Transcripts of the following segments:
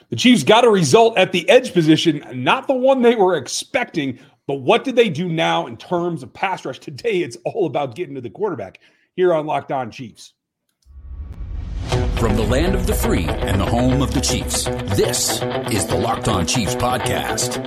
The Chiefs got a result at the edge position, not the one they were expecting, but what did they do now in terms of pass rush? Today, it's all about getting to the quarterback here on Locked On Chiefs. From the land of the free and the home of the Chiefs, this is the Locked On Chiefs podcast.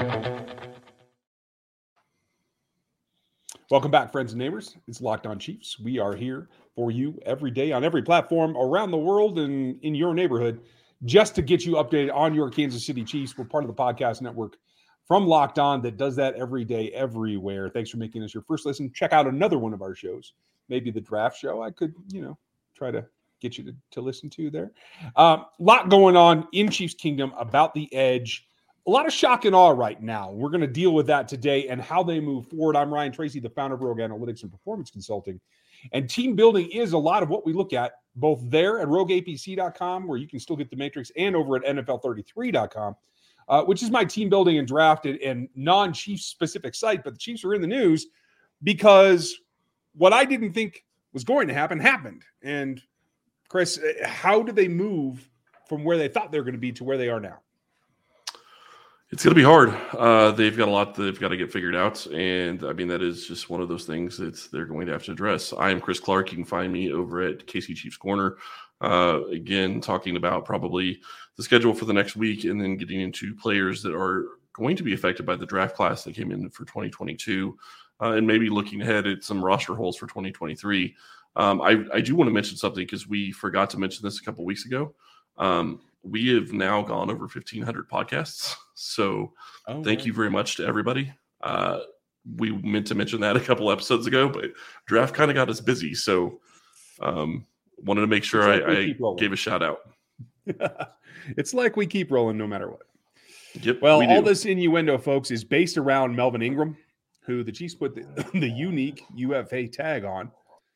Welcome back, friends and neighbors. It's Locked On Chiefs. We are here for you every day on every platform around the world and in your neighborhood, just to get you updated on your Kansas City Chiefs. We're part of the podcast network from Locked On that does that every day, everywhere. Thanks for making us your first listen. Check out another one of our shows, maybe the draft show. I could, try to get you to listen to there. Lot going on in Chiefs Kingdom about the edge. A lot of shock and awe right now. We're going to deal with that today and how they move forward. I'm Ryan Tracy, the founder of Rogue Analytics and Performance Consulting. And team building is a lot of what we look at, both there at rogueapc.com, where you can still get the matrix, and over at NFL33.com, which is my team building and draft and non-Chiefs specific site. But the Chiefs are in the news because what I didn't think was going to happen happened. And Chris, how do they move from where they thought they were going to be to where they are now? It's going to be hard. They've got a lot they've got to get figured out. And, I mean, that is just one of those things that they're going to have to address. I am Chris Clark. You can find me over at KC Chiefs Corner. Again, talking about probably the schedule for the next week and then getting into players that are going to be affected by the draft class that came in for 2022 and maybe looking ahead at some roster holes for 2023. I do want to mention something because we forgot to mention this a couple weeks ago. We have now gone over 1,500 podcasts. So thank you very much to everybody. We meant to mention that a couple episodes ago, but draft kind of got us busy. So wanted to make sure I gave a shout out. It's like we keep rolling no matter what. Yep. Well, all this innuendo, folks, is based around Melvin Ingram, who the Chiefs put the unique UFA tag on.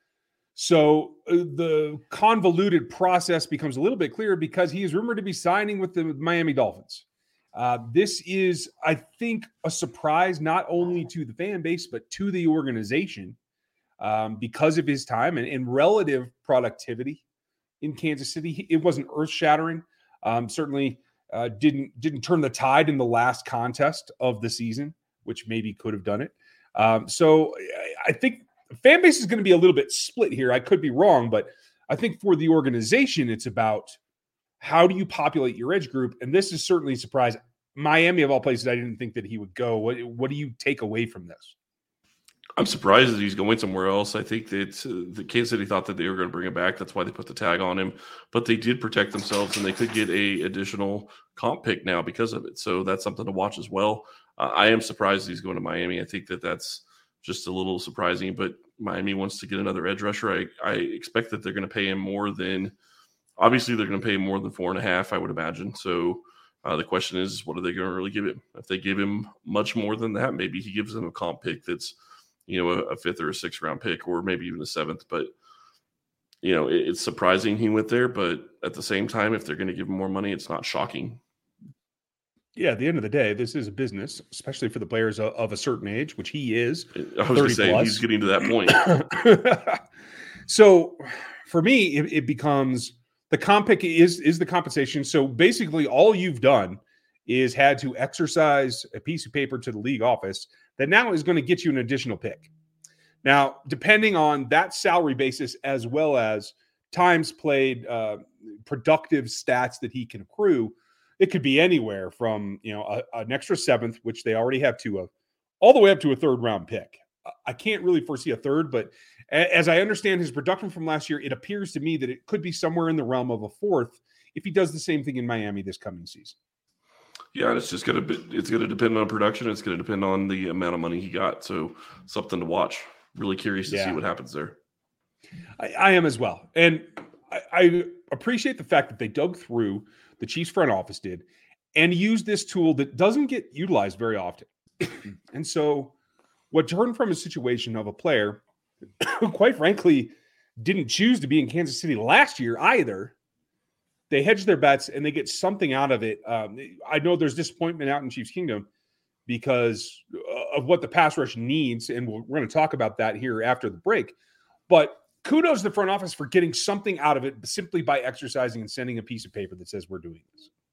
So the convoluted process becomes a little bit clearer because he is rumored to be signing with the Miami Dolphins. This is, I think, a surprise not only to the fan base, but to the organization because of his time and relative productivity in Kansas City. It wasn't earth-shattering. Certainly didn't turn the tide in the last contest of the season, which maybe could have done it. So I think the fan base is going to be a little bit split here. I could be wrong, but I think for the organization, it's about how do you populate your edge group? And this is certainly a surprise. Miami, of all places, I didn't think that he would go. What do you take away from this? I'm surprised that he's going somewhere else. I think that the Kansas City thought that they were going to bring him back. That's why they put the tag on him. But they did protect themselves, and they could get a additional comp pick now because of it. So that's something to watch as well. I am surprised he's going to Miami. I think that that's just a little surprising. But Miami wants to get another edge rusher. I expect that they're going to pay him more than – obviously they're going to pay him more than 4.5, I would imagine. So the question is, what are they going to really give him? If they give him much more than that, maybe he gives them a comp pick that's – a 5th or a 6th round pick, or maybe even a 7th. But, it's surprising he went there. But at the same time, if they're going to give him more money, it's not shocking. Yeah, at the end of the day, this is a business, especially for the players of a certain age, which he is. I was going to say, he's getting to that point. So for me, it becomes the comp pick is the compensation. So basically all you've done is had to exercise a piece of paper to the league office that now is going to get you an additional pick. Now, depending on that salary basis, as well as times played, productive stats that he can accrue, it could be anywhere from, an extra 7th, which they already have 2 of, all the way up to a 3rd round pick. I can't really foresee a 3rd, but as I understand his production from last year, it appears to me that it could be somewhere in the realm of a 4th if he does the same thing in Miami this coming season. Yeah, it's going to depend on production. It's going to depend on the amount of money he got. So something to watch. Really curious to see what happens there. I am as well. And I appreciate the fact that they dug through, the Chiefs front office did, and used this tool that doesn't get utilized very often. And so what turned from a situation of a player who, quite frankly, didn't choose to be in Kansas City last year either, they hedge their bets and they get something out of it. I know there's disappointment out in Chiefs Kingdom because of what the pass rush needs, and we're going to talk about that here after the break. But kudos to the front office for getting something out of it simply by exercising and sending a piece of paper that says we're doing this.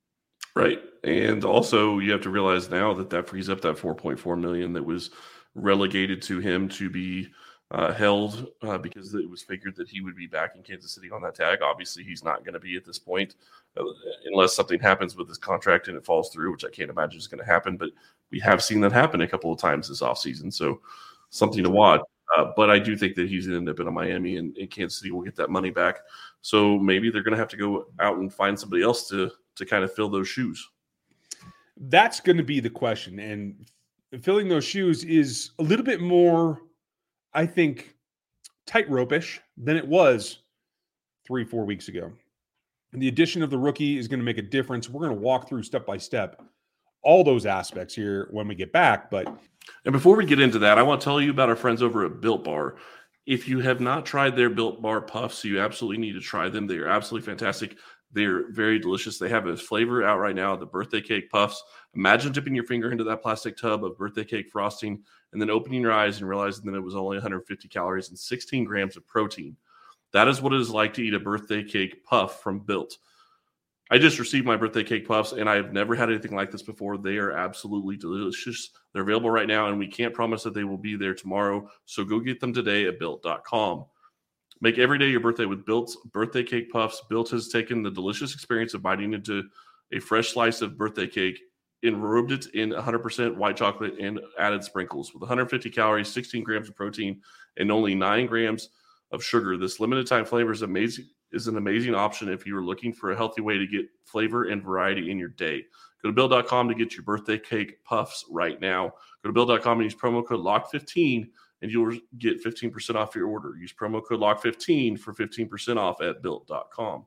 Right. And also you have to realize now that frees up that $4.4 million that was relegated to him to be held because it was figured that he would be back in Kansas City on that tag. Obviously, he's not going to be at this point unless something happens with his contract and it falls through, which I can't imagine is going to happen. But we have seen that happen a couple of times this offseason. So something to watch. But I do think that he's going to end up in a Miami and Kansas City will get that money back. So maybe they're going to have to go out and find somebody else to kind of fill those shoes. That's going to be the question. And filling those shoes is a little bit more, I think, tightrope-ish than it was 3-4 weeks ago. And the addition of the rookie is going to make a difference. We're going to walk through step by step all those aspects here when we get back. And before we get into that, I want to tell you about our friends over at Built Bar. If you have not tried their Built Bar Puffs, you absolutely need to try them. They are absolutely fantastic. They're very delicious. They have a flavor out right now, the birthday cake puffs. Imagine dipping your finger into that plastic tub of birthday cake frosting and then opening your eyes and realizing that it was only 150 calories and 16 grams of protein. That is what it is like to eat a birthday cake puff from Built. I just received my birthday cake puffs, and I've never had anything like this before. They are absolutely delicious. They're available right now, and we can't promise that they will be there tomorrow. So go get them today at Built.com. Make every day your birthday with Built's birthday cake puffs. Built has taken the delicious experience of biting into a fresh slice of birthday cake, enrobed it in 100% white chocolate, and added sprinkles. With 150 calories, 16 grams of protein, and only 9 grams of sugar, this limited time flavor is an amazing option if you are looking for a healthy way to get flavor and variety in your day. Go to Built.com to get your birthday cake puffs right now. Go to Built.com and use promo code LOCK15 and you'll get 15% off your order. Use promo code LOCK15 for 15% off at Built.com.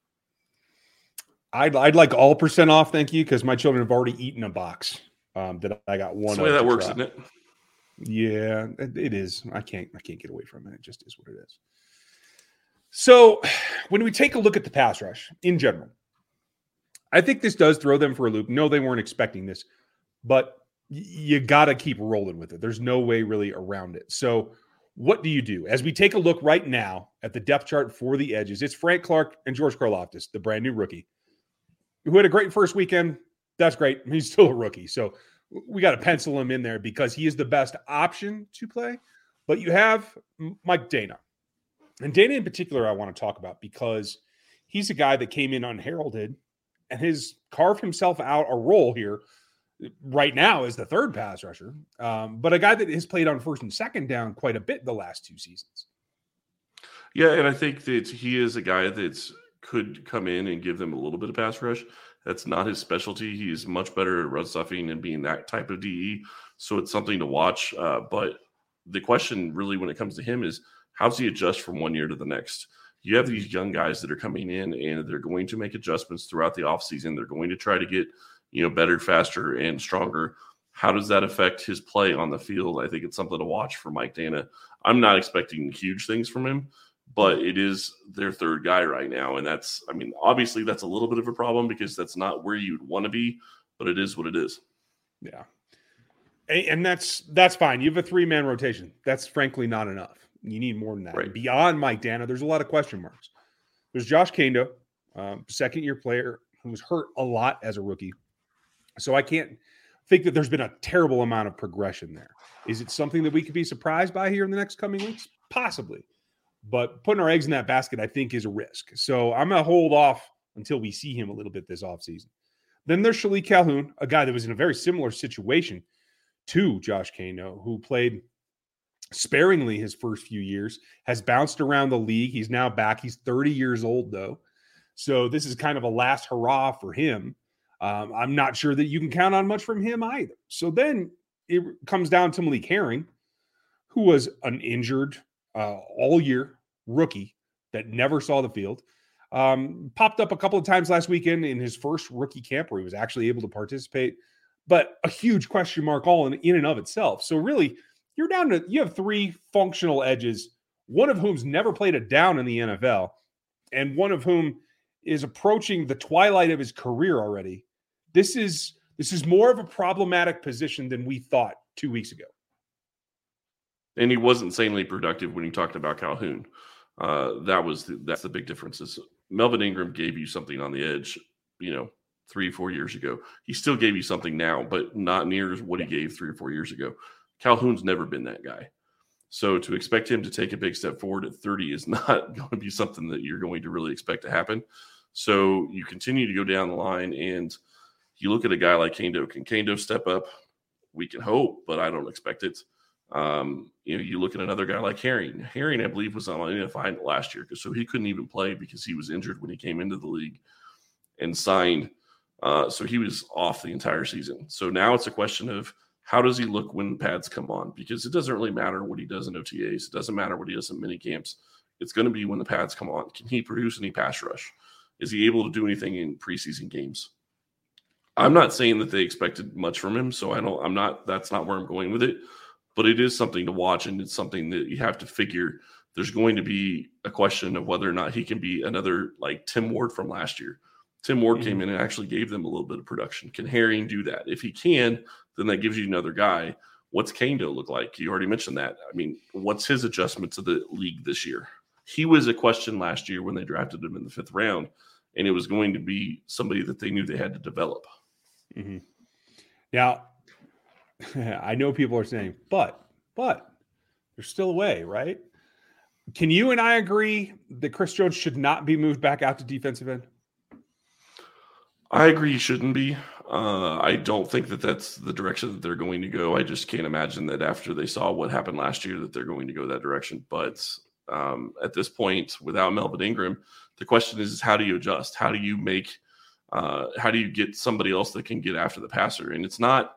I'd like all percent off, thank you, because my children have already eaten a box that I got one. That's the way that works, isn't it? Yeah, it is. I can't get away from it. It just is what it is. So when we take a look at the pass rush in general, I think this does throw them for a loop. No, they weren't expecting this, but you got to keep rolling with it. There's no way really around it. So what do you do? As we take a look right now at the depth chart for the edges, it's Frank Clark and George Karlaftis, the brand new rookie, who had a great first weekend. That's great. He's still a rookie. So we got to pencil him in there because he is the best option to play. But you have Mike Danna. And Danna in particular I want to talk about because he's a guy that came in unheralded and has carved himself out a role here right now as the third pass rusher, but a guy that has played on first and second down quite a bit the last 2 seasons. Yeah, and I think that he is a guy that could come in and give them a little bit of pass rush. That's not his specialty. He's much better at run stuffing and being that type of DE, so it's something to watch. But the question really when it comes to him is, how does he adjust from one year to the next? You have these young guys that are coming in and they're going to make adjustments throughout the offseason. They're going to try to get, better, faster, and stronger. How does that affect his play on the field? I think it's something to watch for Mike Danna. I'm not expecting huge things from him, but it is their third guy right now. And obviously that's a little bit of a problem because that's not where you'd want to be, but it is what it is. Yeah. And that's fine. You have a 3-man rotation. That's frankly not enough. You need more than that. Right. Beyond Mike Danna, there's a lot of question marks. There's Josh Kando, second-year player who was hurt a lot as a rookie. So I can't think that there's been a terrible amount of progression there. Is it something that we could be surprised by here in the next coming weeks? Possibly. But putting our eggs in that basket, I think, is a risk. So I'm going to hold off until we see him a little bit this offseason. Then there's Shalik Calhoun, a guy that was in a very similar situation to Josh Kando, who played sparingly his first few years, has bounced around the league. He's now back. He's 30 years old, though. So this is kind of a last hurrah for him. I'm not sure that you can count on much from him either. So then it comes down to Malik Herring, who was an injured all-year rookie that never saw the field. Popped up a couple of times last weekend in his first rookie camp where he was actually able to participate, but a huge question mark all in and of itself. So really, you have 3 functional edges, one of whom's never played a down in the NFL, and one of whom is approaching the twilight of his career already. This is more of a problematic position than we thought 2 weeks ago. And he was insanely productive when you talked about Calhoun. That's the big difference. Is Melvin Ingram gave you something on the edge, 3-4 years ago. He still gave you something now, but not near as what he gave 3 or 4 years ago. Calhoun's never been that guy. So to expect him to take a big step forward at 30 is not going to be something that you're going to really expect to happen. So you continue to go down the line, and you look at a guy like Kaindoh. Can Kaindoh step up? We can hope, but I don't expect it. You look at another guy like Herring. Herring, I believe, was on an NFI last year, so he couldn't even play because he was injured when he came into the league and signed. So he was off the entire season. So now it's a question of how does he look when pads come on? Because it doesn't really matter what he does in OTAs. It doesn't matter what he does in mini camps. It's going to be when the pads come on. Can he produce any pass rush? Is he able to do anything in preseason games? I'm not saying that they expected much from him, so that's not where I'm going with it. But it is something to watch, and it's something that you have to figure. There's going to be a question of whether or not he can be another like Tim Ward from last year. Tim Ward came in and actually gave them a little bit of production. Can Herring do that? If he can, then that gives you another guy. What's Kaindoh look like? You already mentioned that. I mean, what's his adjustment to the league this year? He was a question last year when they drafted him in the 5th round, and it was going to be somebody that they knew they had to develop. Mm-hmm. Now, I know people are saying, but there's still a way, right? Can you and I agree that Chris Jones should not be moved back out to defensive end? I agree he shouldn't be. I don't think that that's the direction that they're going to go. I just can't imagine that after they saw what happened last year that they're going to go that direction. But at this point, without Melvin Ingram, the question is how do you adjust? How do you get somebody else that can get after the passer? And it's not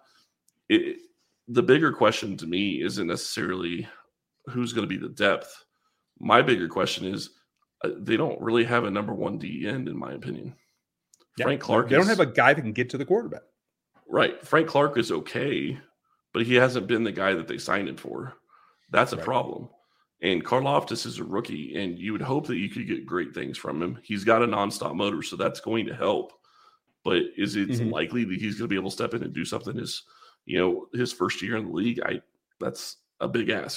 the bigger question to me isn't necessarily who's going to be the depth. My bigger question is they don't really have a number 1 D end, in my opinion. Yeah, Frank Clark. They don't have a guy that can get to the quarterback. Right. Frank Clark is okay, but he hasn't been the guy that they signed him for. That's a problem. And Karlaftis is a rookie, and you would hope that you could get great things from him. He's got a nonstop motor, so that's going to help. But is it likely that he's going to be able to step in and do something his first year in the league? That's a big ask.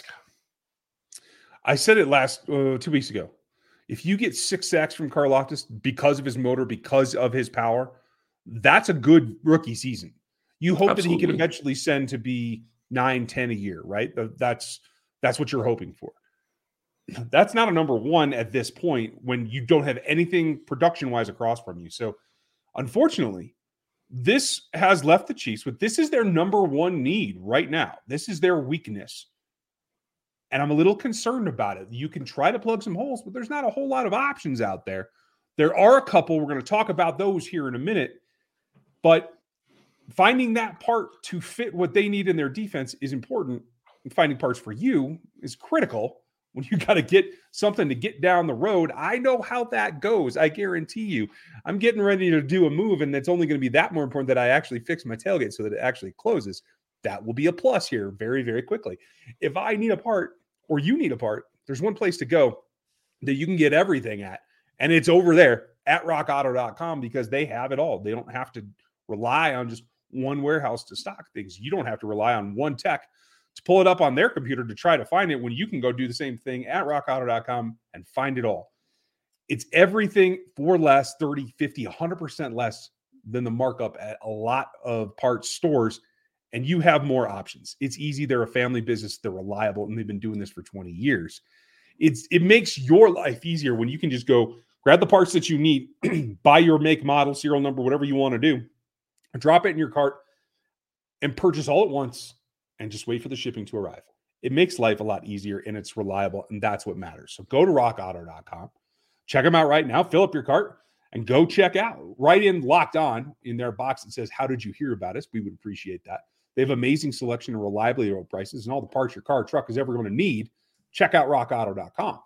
I said it last 2 weeks ago. If you get 6 sacks from Karlaftis because of his motor, because of his power, that's a good rookie season. You hope that he can eventually send to be 9-10 a year, right? That's what you're hoping for. That's not a number 1 at this point when you don't have anything production-wise across from you. So, unfortunately, this has left the Chiefs with this is their number 1 need right now. This is their weakness. And I'm a little concerned about it. You can try to plug some holes, but there's not a whole lot of options out there. There are a couple. We're going to talk about those here in a minute. But finding that part to fit what they need in their defense is important. And finding parts for you is critical when you got to get something to get down the road. I know how that goes. I guarantee you. I'm getting ready to do a move, and it's only going to be that more important that I actually fix my tailgate so that it actually closes. That will be a plus here very, very quickly. If I need a part or you need a part, there's one place to go that you can get everything at, and it's over there at rockauto.com because they have it all. They don't have to rely on just one warehouse to stock things. You don't have to rely on one tech to pull it up on their computer to try to find it when you can go do the same thing at rockauto.com and find it all. It's everything for less, 30, 50, 100% less than the markup at a lot of parts stores. And you have more options. It's easy. They're a family business. They're reliable, and they've been doing this for 20 years. It makes your life easier when you can just go grab the parts that you need, buy your make, model, serial number, whatever you want to do, drop it in your cart, and purchase all at once, and just wait for the shipping to arrive. It makes life a lot easier, and it's reliable, and that's what matters. So go to rockauto.com, check them out right now, fill up your cart, and go check out. Right in Locked On in their box that says, how did you hear about us? We would appreciate that. They have amazing selection and reliably low prices and all the parts your car or truck is ever going to need. Check out rockauto.com.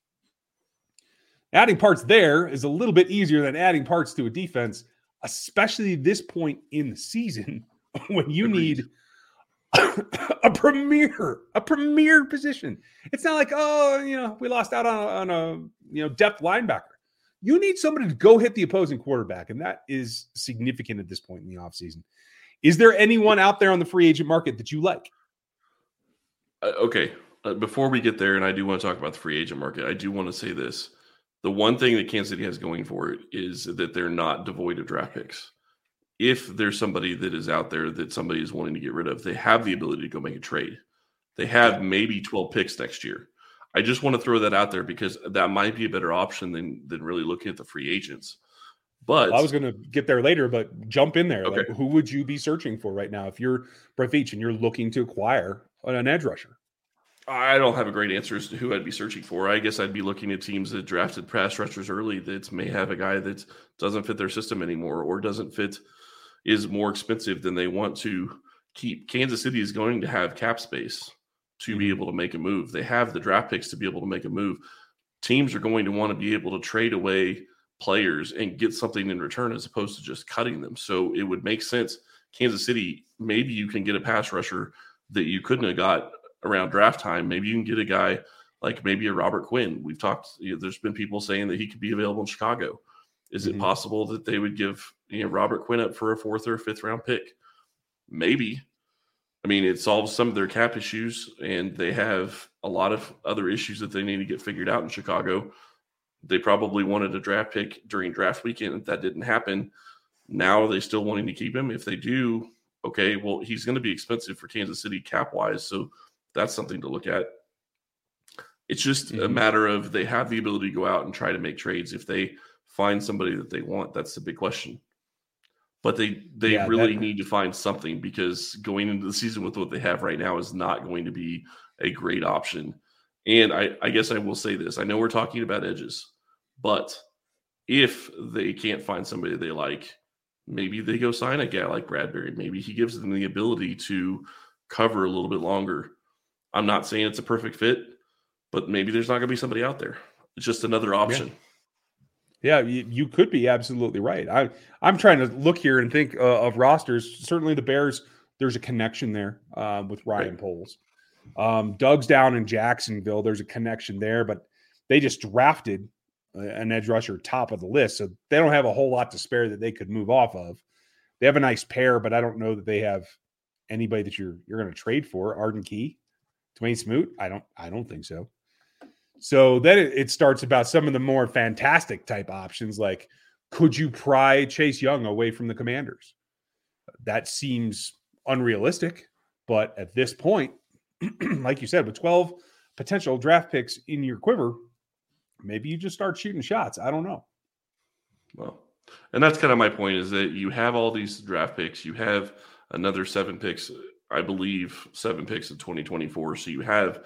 Adding parts there is a little bit easier than adding parts to a defense, especially this point in the season when you need a premier position. It's not like, we lost out on a depth linebacker. You need somebody to go hit the opposing quarterback, and that is significant at this point in the offseason. Is there anyone out there on the free agent market that you like? Okay. Before we get there, and I do want to talk about the free agent market, I do want to say this. The one thing that Kansas City has going for it is that they're not devoid of draft picks. if there's somebody that is out there that somebody is wanting to get rid of, they have the ability to go make a trade. They have maybe 12 picks next year. I just want to throw that out there because that might be a better option than really looking at the free agents. But I was going to get there later, but jump in there. Okay. Like, who would you be searching for right now if you're Brett Veach and you're looking to acquire an edge rusher? I don't have a great answer as to who I'd be searching for. I guess I'd be looking at teams that drafted pass rushers early that may have a guy that doesn't fit their system anymore or is more expensive than they want to keep. Kansas City is going to have cap space to be able to make a move. They have the draft picks to be able to make a move. Teams are going to want to be able to trade away players and get something in return as opposed to just cutting them. So it would make sense. Kansas City, maybe you can get a pass rusher that you couldn't have got around draft time. Maybe you can get a guy like maybe a Robert Quinn. We've talked, there's been people saying that he could be available in Chicago. Is it possible that they would give Robert Quinn up for a 4th or 5th round pick? Maybe. I mean, it solves some of their cap issues, and they have a lot of other issues that they need to get figured out in Chicago. They probably wanted a draft pick during draft weekend. That didn't happen. Now are they still wanting to keep him? If they do, okay, well, he's going to be expensive for Kansas City cap-wise, so that's something to look at. It's just a matter of they have the ability to go out and try to make trades. If they find somebody that they want, that's the big question. But they really need to find something because going into the season with what they have right now is not going to be a great option. And I guess I will say this. I know we're talking about edges, but if they can't find somebody they like, maybe they go sign a guy like Bradbury. Maybe he gives them the ability to cover a little bit longer. I'm not saying it's a perfect fit, but maybe there's not going to be somebody out there. It's just another option. Yeah, you could be absolutely right. I'm trying to look here and think of rosters. Certainly the Bears, there's a connection there with Ryan Poles. Doug's down in Jacksonville. There's a connection there, but they just drafted an edge rusher top of the list. So they don't have a whole lot to spare that they could move off of. They have a nice pair, but I don't know that they have anybody that you're going to trade for. Arden Key, Dwayne Smoot. I don't think so. So then it starts about some of the more fantastic type options. Like, could you pry Chase Young away from the Commanders? That seems unrealistic, but at this point, like you said, with 12 potential draft picks in your quiver, maybe you just start shooting shots. I don't know. Well, and that's kind of my point is that you have all these draft picks. You have another 7 picks, I believe 7 picks in 2024. So you have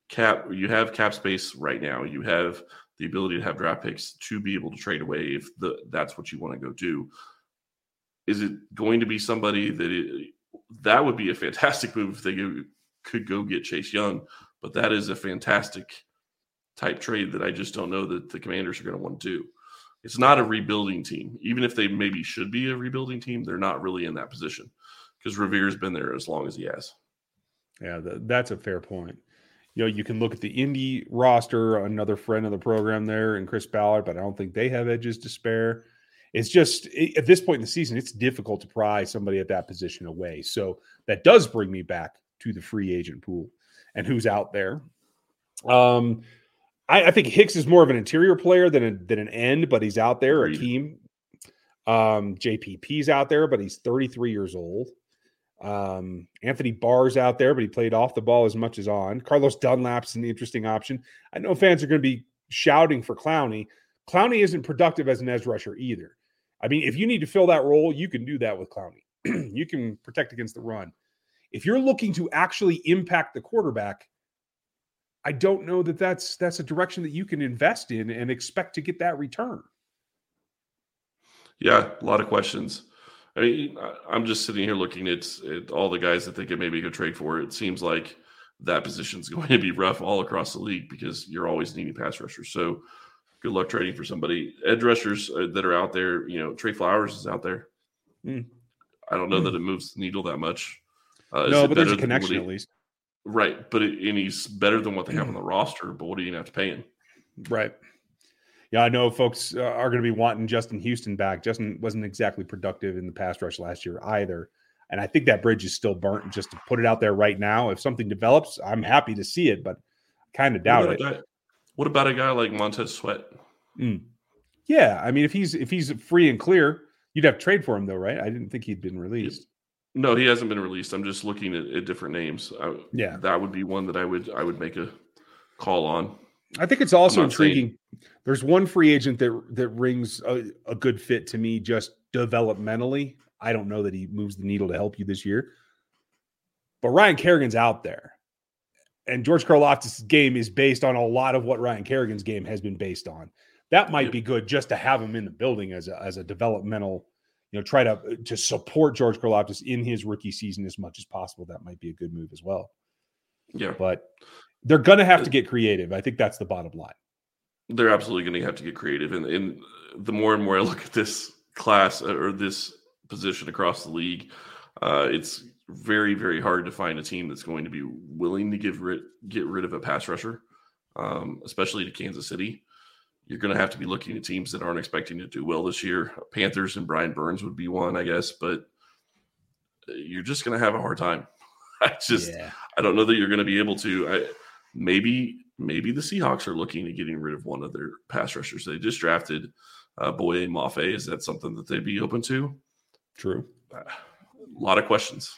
cap space right now. You have the ability to have draft picks to be able to trade away if that's what you want to go do. Is it going to be somebody that would be a fantastic move if they could go get Chase Young, but that is a fantastic type trade that I just don't know that the Commanders are going to want to do. It's not a rebuilding team. Even if they maybe should be a rebuilding team, they're not really in that position because Revere's been there as long as he has. Yeah, that's a fair point. You can look at the Indy roster, another friend of the program there, and Chris Ballard, but I don't think they have edges to spare. It's just, at this point in the season, it's difficult to pry somebody at that position away. So that does bring me back to the free agent pool and who's out there. I think Hicks is more of an interior player than an end, but he's out there, a team. JPP's out there, but he's 33 years old. Anthony Barr's out there, but he played off the ball as much as on. Carlos Dunlap's an interesting option. I know fans are going to be shouting for Clowney. Clowney isn't productive as an edge rusher either. I mean, if you need to fill that role, you can do that with Clowney. You can protect against the run. If you're looking to actually impact the quarterback, I don't know that that's a direction that you can invest in and expect to get that return. Yeah, a lot of questions. I mean, I'm just sitting here looking at all the guys that they could maybe go trade for. It seems like that position's going to be rough all across the league because you're always needing pass rushers. So good luck trading for somebody. Edge rushers that are out there, Trey Flowers is out there. I don't know that it moves the needle that much. No, but there's a connection at least. Right, but and he's better than what they have on the roster, but what are you going to have to pay him? Right. Yeah, I know folks are going to be wanting Justin Houston back. Justin wasn't exactly productive in the pass rush last year either. And I think that bridge is still burnt. Just to put it out there right now, if something develops, I'm happy to see it, but kind of doubt it. What about a guy like Montez Sweat? Yeah, I mean, if he's free and clear, You'd have to trade for him, though, right? I didn't think he'd been released. No, he hasn't been released. I'm just looking at different names. Yeah. That would be one that I would make a call on. I think it's also intriguing. There's one free agent that rings a good fit to me just developmentally. I don't know that he moves the needle to help you this year. But Ryan Kerrigan's out there. And George Karlaftis' game is based on a lot of what Ryan Kerrigan's game has been based on. That might be good just to have him in the building as a developmental, try to support George Karlaftis in his rookie season as much as possible. That might be a good move as well. Yeah. But they're going to have to get creative. I think that's the bottom line. They're absolutely going to have to get creative. And the more and more I look at this class or this position across the league, it's very, very hard to find a team that's going to be willing to get rid of a pass rusher, especially to Kansas City. You're going to have to be looking at teams that aren't expecting to do well this year. Panthers and Brian Burns would be one, I guess, but you're just going to have a hard time. I don't know that you're going to be able to. Maybe the Seahawks are looking at getting rid of one of their pass rushers. They just drafted Boye Mafe. Is that something that they'd be open to? True. A lot of questions.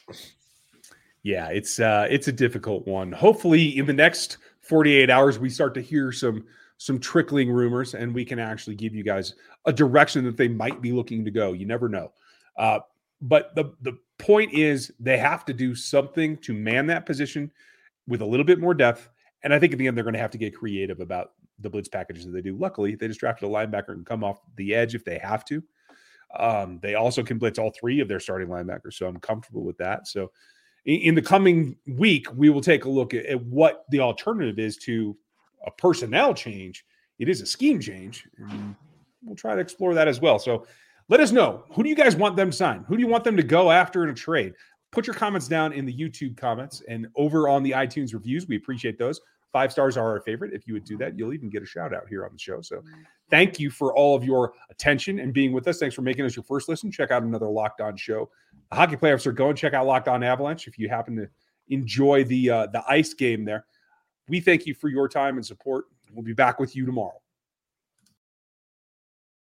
Yeah, it's a difficult one. Hopefully in the next 48 hours, we start to hear some trickling rumors and we can actually give you guys a direction that they might be looking to go. You never know. But the point is they have to do something to man that position with a little bit more depth. And I think at the end, they're going to have to get creative about the blitz packages that they do. Luckily, they just drafted a linebacker and come off the edge if they have to. They also can blitz all three of their starting linebackers. So I'm comfortable with that. So in the coming week, we will take a look at what the alternative is to a personnel change. It is a scheme change. And we'll try to explore that as well. So let us know. Who do you guys want them to sign? Who do you want them to go after in a trade? Put your comments down in the YouTube comments and over on the iTunes reviews. We appreciate those. 5 stars are our favorite. If you would do that, you'll even get a shout out here on the show. So thank you for all of your attention and being with us. Thanks for making us your first listen. Check out another Locked On show. The hockey playoffs are going. Check out Locked On Avalanche if you happen to enjoy the ice game there. We thank you for your time and support. We'll be back with you tomorrow.